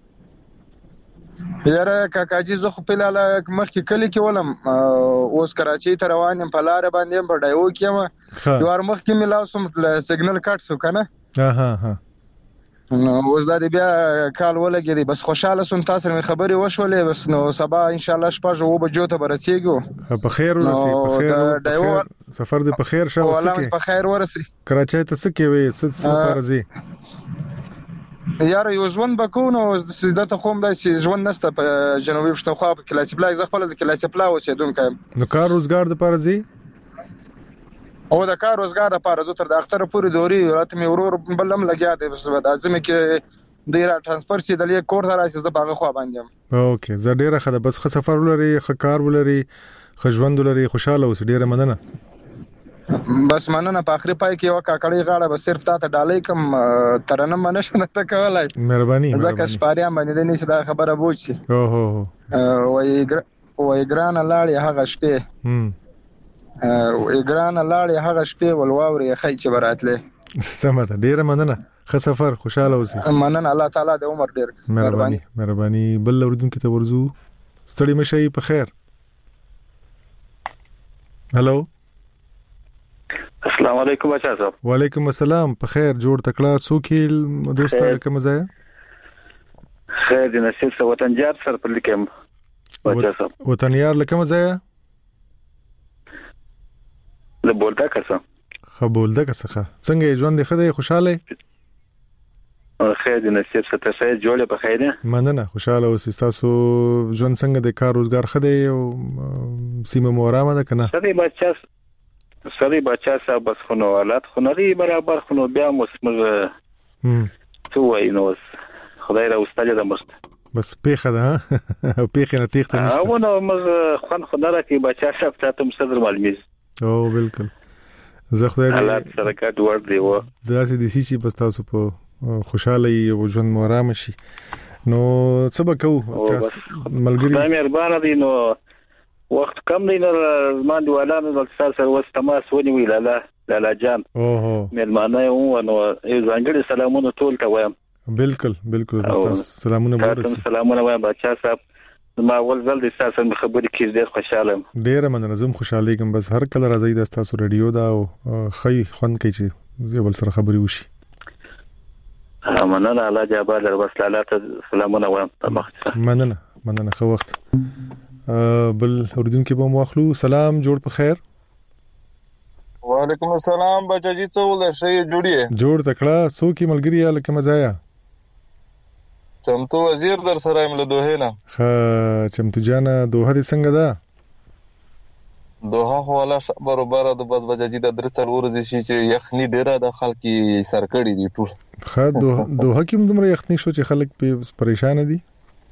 یاره کاکاجی زه خو پیلاله مخکې کلی کې ولم اوس کراچۍ ته روان یم په لار باندې په ډایو کې یم. یو ور مخکې ملاو سم سیګنل کټ سو کنه.
ها ها ها
نو اوس دا بیا کال ولګیدي بس خوشاله سون تاسو مې خبري وشولې بس نو سبا ان شاء الله شپه جو بجو ته برسېګو.
په خیر ورسې په خیر سفر دې په خیر شاو
سکه په خیر ورسې.
کراچۍ ته سکه وې ست سفر زی
یار یو ژوند بکونو د ته کوم د ژوند نشته په جنوبي پښتونخوا په کلاسي پلای ز خپل د کلاسي پلا اوسېدونکو.
نو کار روزګار د پاره زی
او د کار روزګار لپاره زه تر د اختر پورې دوري راته مې ورور بلم لګیا دی بس د ازمه کې د را ترانسفر سي د لیک کور دراسي زه باغه خو باندې.
اوکې زه ډیره خده بس خ سفر ولري خ کار ولري خ ژوند ولري خوشاله اوس ډیره مننه.
بس مننه په اخري پای کې یو کاکړی غاړه بس صرف تا ته ډالۍ کم ترنه منښنه ته کولای.
مهرباني
ځکه شپاریا باندې د نشه دا خبره بوچي.
او هو
وای وای ګران لاړې هغه شپه هم ګران لاړې هغه شپه ولواوري خی چې براتله.
سمته ډیره مننه. ښه سفر خوشاله اوسې.
مننه الله تعالی د عمر ډیر
مهرباني مهرباني. بل اوردونکو ته ورزو ستړي مشي په خیر. هالو
السلام علیکم بچا صاحب.
وعلیکم السلام. په خیر جوړ تکړه سوکیل دوست الکه مزایا؟
خیر دې نصیب سره وطنجار سره په لیکم بچا صاحب.
وطنیار لکه مزایا؟
له بولدا کسه.
خو بولدا کسه څنګه ژوند دې خدای خوشاله؟
خیر دې نصیب سره ته جوړه په خیر.
مننه خوشاله اوسې. تاسو ژوند څنګه د کار روزګار خدای او سیمه مورامه ده کنه؟
سړي بچا سړي بچا صاحب بس خو نو حالات خو نه برابر خو نو بیا مسمر څه وای نو خدای را واستاله د مست
بس پیخه ده او پیخه نه تیخته نشته.
او نو مز خوان خو نه راکې بچا صاحب ته هم صدر معلومي.
او بالکل زه خدای دې
حالات سره کټ ور دی و
داسې دي چې بس تاسو په خوشاله او ژوند مورام شي. نو څه به کوو ملګری؟
خدای مهربانه دی. نو وخت کم دی نو مان دی ولانه د سر سره وس تماس ونی ویلاله لالا جان
اوه
ملمانه و نو ځانګړي سلامونه ټول ته وایم.
بالکل بالکل تاسو سلامونه ورسي.
سلامونه وایم بچا صاحب ما اول ځل د تاسو په خبرې کې ډېر خوشاله یم.
ډېر مننه زم خوشاله یم بس هر کله راځي د تاسو رادیو دا او خی خوند کوي چې یو بل سره خبري وشي.
مننه الله جبار در وسلاله ته سلامونه وایم.
مننه مننه خو وخت بل اوردونکو به مو اخلو. سلام جوړ په خیر.
وعلیکم السلام بچی څه ول شي جوړی
جوړ تکړه سوکي ملګری الکه مزایا
چمتو وزیر در سره مل دوه نه
خ چمتو جان دوه دې څنګه ده
دوه حواله برابر د بس بچی د درڅل ورځ شي چې یخني ډیره د خلکو سرکړی دي ټول.
خ دوه دوه کوم دومره یخني شو چې خلک په پریشان دي.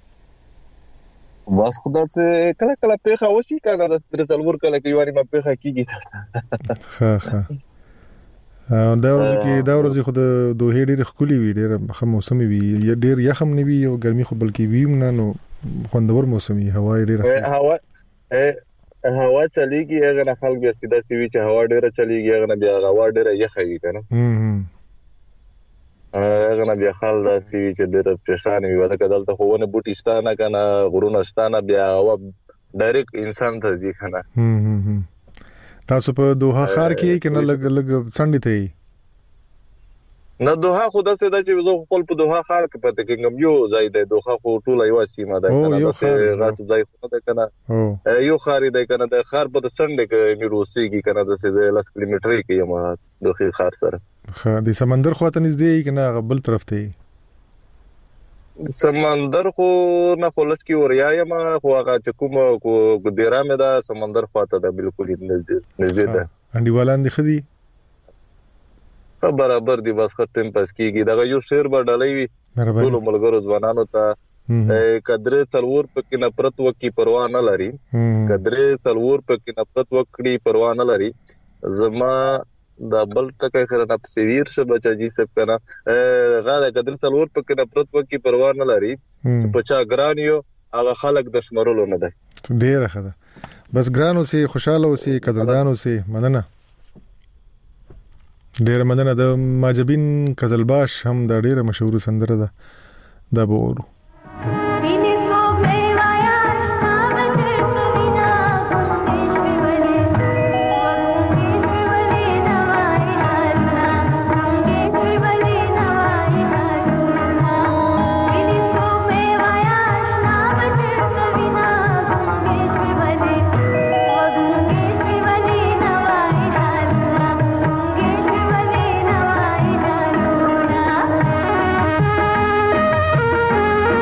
بس خدا ته کله کله پیخه وشي کله د درڅل ور کله کې واري ما پیخه کیږي.
خ خ دا ورځ کې دا ورځ خو د دوه ډېر خولي وی ډېر خه موسمي وی ډېر یخم نه وی او ګرمي خو بلکې وی نه نو خوندور موسمي هوا ډېر
هوا هوا چلیږي هغه نه خلک بیا سیده سی وی چې هوا ډېر چلیږي هغه نه بیا هوا ډېر یخوي کنه هغه نه بیا خل دا سی وی چې ډېر پریشان وي ودا کدل ته خو نه بوټی شتانه کنه غرونه شتانه بیا هوا ډایرک انسان ته ځي کنه.
تاسو په دوه خار کې کنه لګ لګ سنډي ته
نه دوه خو د څه د چې زه خپل په دوه خار کې پته کېږم یو ځای د دوه خو ټول یو سیمه ده کنه د رات ځای خو ده کنه یو خاري ده کنه د خار په سنډي کې مې روسي کې کنه د څه لاس کیلومتر کې یم دوه خار سره.
خا د سمندر خو ته نږدې کنه بل طرف ته
سمندر خو نه خلک کی وریا یم خو هغه چې کوم کو ډیرامه ده سمندر خواته ده بالکل نږدې نږدې ده.
انډیوالان دي خدي
برابر دي بس ختم پس کیږي دا یو شیر بدلای وي ټول ملګرو ځوانانو ته قدر څلور پکې نفرت وکي پروا نه لري قدر څلور پکې نفرت وکړي پروا نه لري زما دا بل ټکه خره نه تصویر شه بچی سب کنه غاړه قدر څلور پکې نفرت وکي پروا نه لري چې بچا ګرانیو هغه خلک د شمرلو نه ده.
ډیره ښه ده بس ګرانو سي خوشاله اوسي قدردانو سي مننه ډیره مننه. د ماجبین قزلباش هم د ډیره مشهور سندره ده دا به ورو.
Thank you.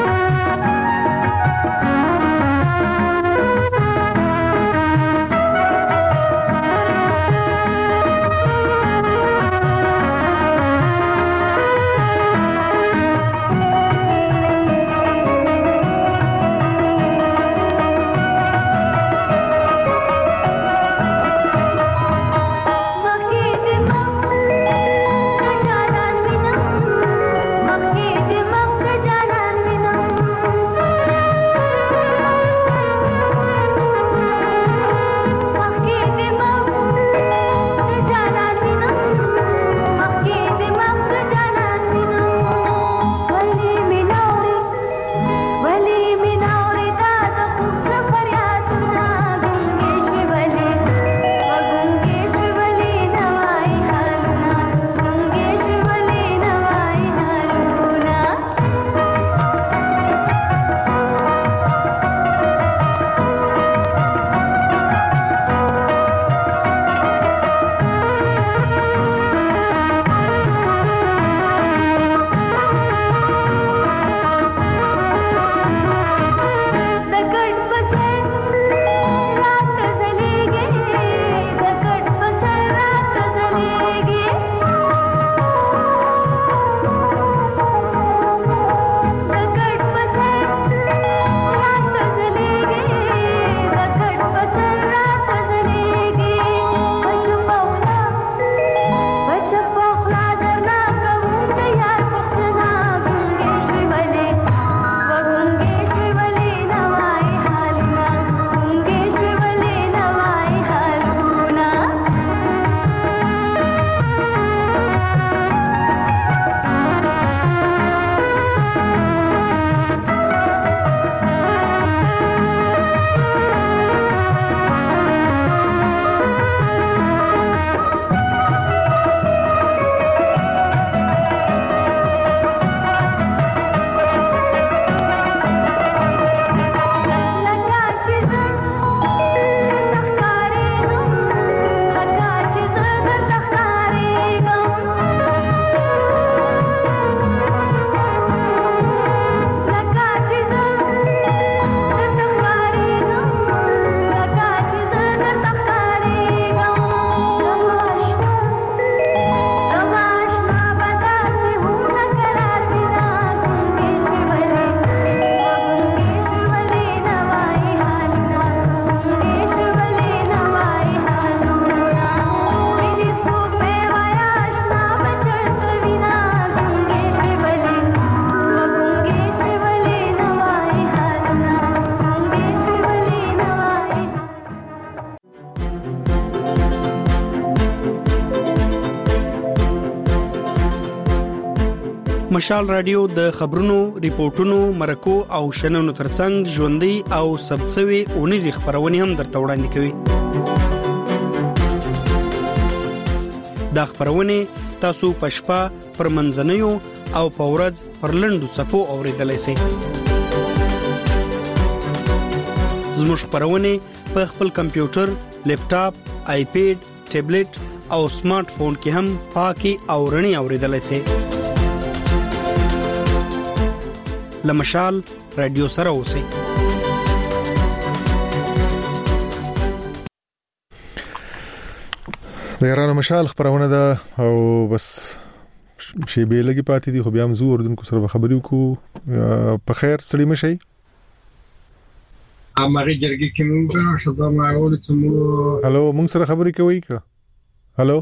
مشال رادیو د خبرونو، ریپورتونو، مرکو او شننو ترڅنګ ژوندۍ او سبڅوي اونیزي خبرونه هم درته وړاندې کوي. دا خبرونه تاسو په شپه، پر منځنیو او په ورځ پر لنډو څپو اوریدلای شئ. زموږ خبرونه په خپل کمپیوټر، لیپټاپ، آیپیډ، ټابلیټ او سمارټ فون کې هم پاکي او رڼي اوریدلای شئ. لمشال رادیو سره اوسئ.
د ایران مشال خبرونه ده او بس شی به لګي پاتې دي، خو بیا هم زو اردن کو سره خبرې وکړو. په خیر سړی مشي
امره جرګه کې مونږ شبا ما اول ته مو
هالو مونږ سره خبرې کوي کا هالو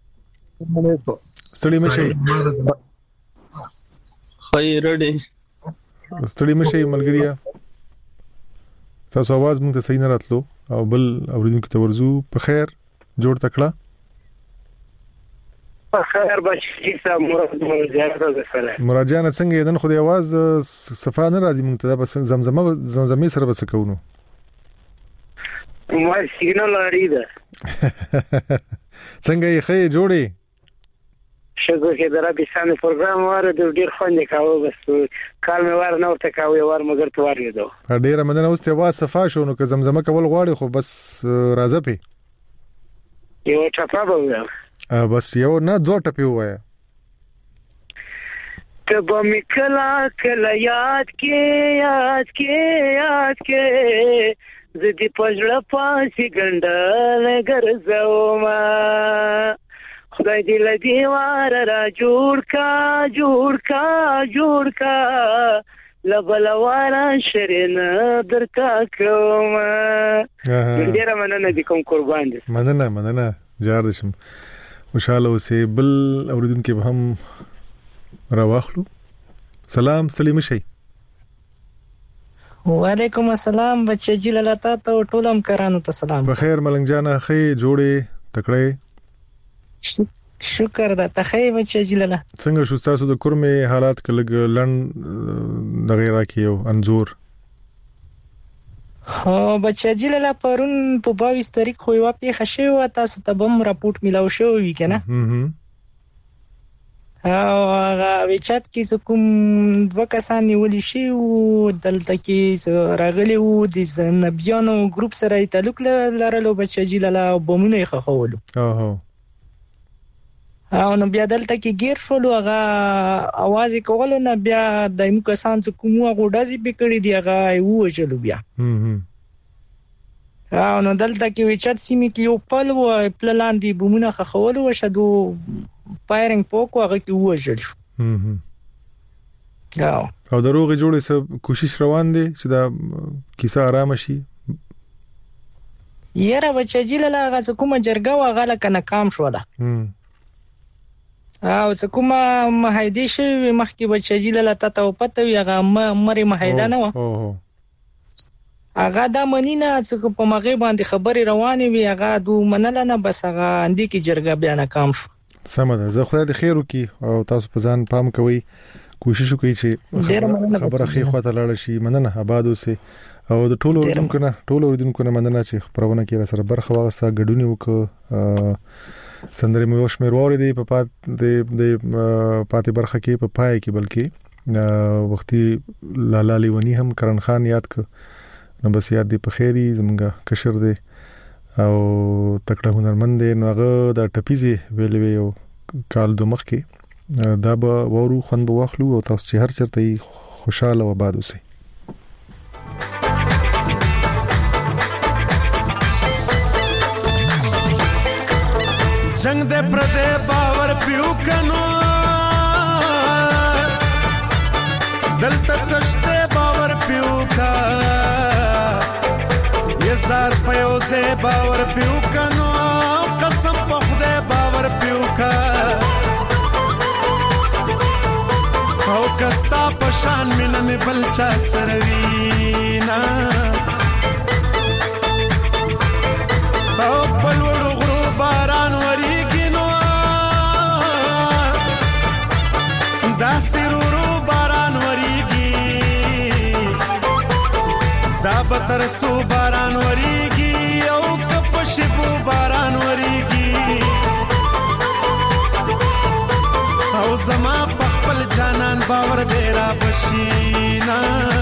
سړی مشي
خیر دی
ستړي مشي ملګریا، تاسو आवाज مونږ ته صحیح نه راتلو او بل اوریدونکو ته ورزو. په خیر جوړ تکړه
په خیر بچی سم مراجعه ده سره
مراجعه څنګه دن خو د आवाज صفه نه راځي مونږ ته، بس زمزمه زمزمه سره بس کوونو
ما سیګنال لري ده
څنګه یې خې جوړې
شګو کې درابې سانه پروګرام واره د ډیر خوند کاوه، بس کال مې وار نه ورته کاوه وار مګر تو وار یو
ډیر مننه. اوس ته आवाज صفه شو نو که زمزمه کول غواړي خو بس راځه په
یو ټپه به
بس یو نه دوه ټپه وایا.
تبه میکلا کلا یاد کې یاد کې یاد کې زدي پجړه پاسې ګندل ګرځوما خدای دې لدی وار را جوړ کا جوړ کا جوړ کا لبلوارا شرین درتا کوم. ډیر مننه دي کوم قربان دي.
مننه مننه جار دشم خوشاله اوسې. بل اوریدونکو به هم راواخلو. سلام سلیم شي.
وعلیکم السلام بچی جلاله تاسو ټولم کرانو ته سلام.
بخیر ملنګ جانا خې جوړې تکړه
شکر ده تخې بچی جلاله.
څنګه شو تاسو د کورمه حالات کلګ لن د غیره کې یو انزور؟
ها بچی جلاله پرون په بایس تاریخ خو یو پیښه شوه، تاسو ته بم راپورټ ملاو شو وی کنه. او هغه وچات کې کوم دوه کسان نیولې شي او دلته کې راغلي وو د نبيانو ګروپ سره تعلق لرلو بچی جلاله بمونه خخولو.
اوه
او نو بیا دلته کې غیر شولو، هغه आवाज کولو نه بیا دایمو کسان چې کومه غوډازي پکړې دی هغه ووجلو بیا. او نو دلته کې وچات سیمې کې یو پل و پلان دی بمونه خخولو وشدو فایرینګ پوکو هغه کې ووجل شو. او
او دروغ جوړې سب کوشش روان دي چې دا کیسه آرام شي.
یاره بچی جلاله هغه کومه جرګه واغه لکه ناکام شوله. او څه کومه مهیدې شوی مخکې بچی جلاله تاسو پته وي هغه مری مهیدا نه و. هغه د منینه څه په مغه باندې خبري روانې وي، هغه دو منل نه بس هغه اندې کې جرګه بیا ناکام شو.
سمه ده. زه خدای د خیر وکي او تاسو په ځان پام کوئ، کوشش وکړئ چې خبره خې خواته لاړ شي. مننه آباد اوسئ او د ټولو اوریدونکو نه ټولو اوریدونکو نه مننه چې خبرونه کې را سره برخه واغسته، ګډونی وکړه. سندرې مو یو شمېر واورېدې په پات د د پاتې برخه کې په پای کې، بلکې وختي لالا لیونی هم کرن خان یاد ک نو بس یاد دی په خیری زمونږه کشر دی او تکړه هنرمند دی. نو هغه د ټپیزي ویلې یو کال د مخ کې دا به وورو خوند به واخلو او تاسو چې هر چرته خوشاله و آباد اوسئ.
जंग दे प्रदे बावर पियो कनो दलता चश्ते बावर पियो का ये जार पयो से बावर पियो कनो कसम पखदे बावर पियो का او कस्ता पशान में न में बलचा सरवीना او पलवड़ो غرو باران وریږي نو دا داسې ورو باران وریږي دا به تر څو باران وریږي او که په شپو باران وریږي او زما په خپل جانان باور ډېره بشینا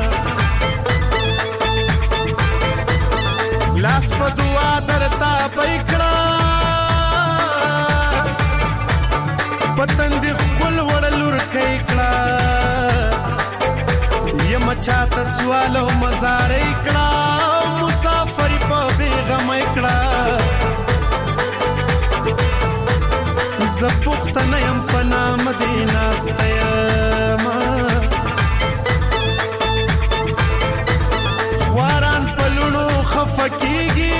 لاس په دعا درتا پېکړه پتن دی خپل وړلور کېکړه یم چاته سوال او مزار کړه مسافر په بیغم کړه ز پختنه يم په نام مدینه ستما خواران پلونو خفکیږي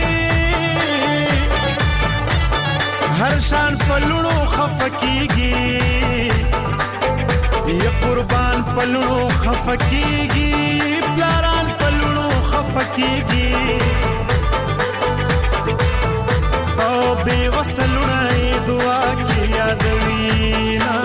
هر شان پلونو خفکیږي یا قربان پلونو خفکیږي پلاران پلونو خفکیږي او بے وصلونه دعا کی یادوینا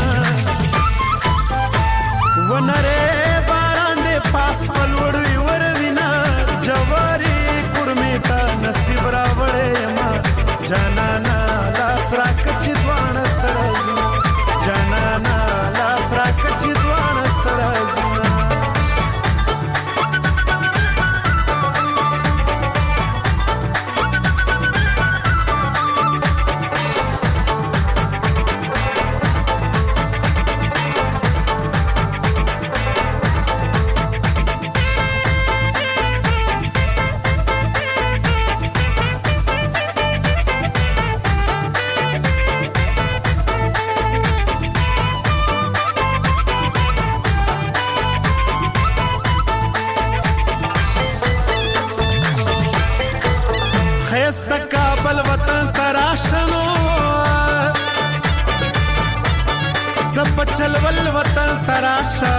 ونره باران دے پاس پلوړوي وروینا جواری کورمیتا نصیب راوړې ما جانانا لاس راکچ دوان سرجنا جانانا لاس راکچ دوان سرجنا چلول وطن تراشا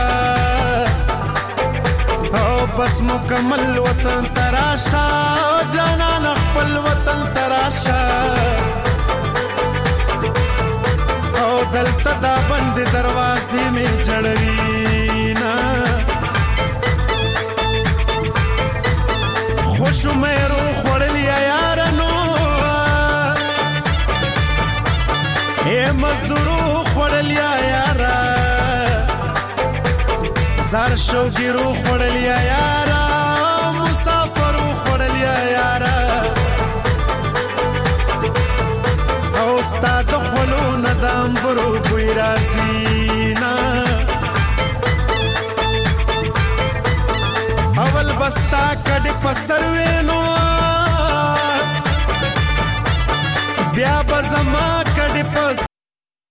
او بس مکمل وطن تراشا جانان خپل وطن تراشا او دلته دا بند دروازې می جړوینا خوش مې روح وړلی یارانو اے مزدورو وړلی یارا زار شو ګیرو وړلی یارا مسافر وړلی یارا او استاد خلو ندم برو ګوی رازینا اول بستا کډ پسر وینو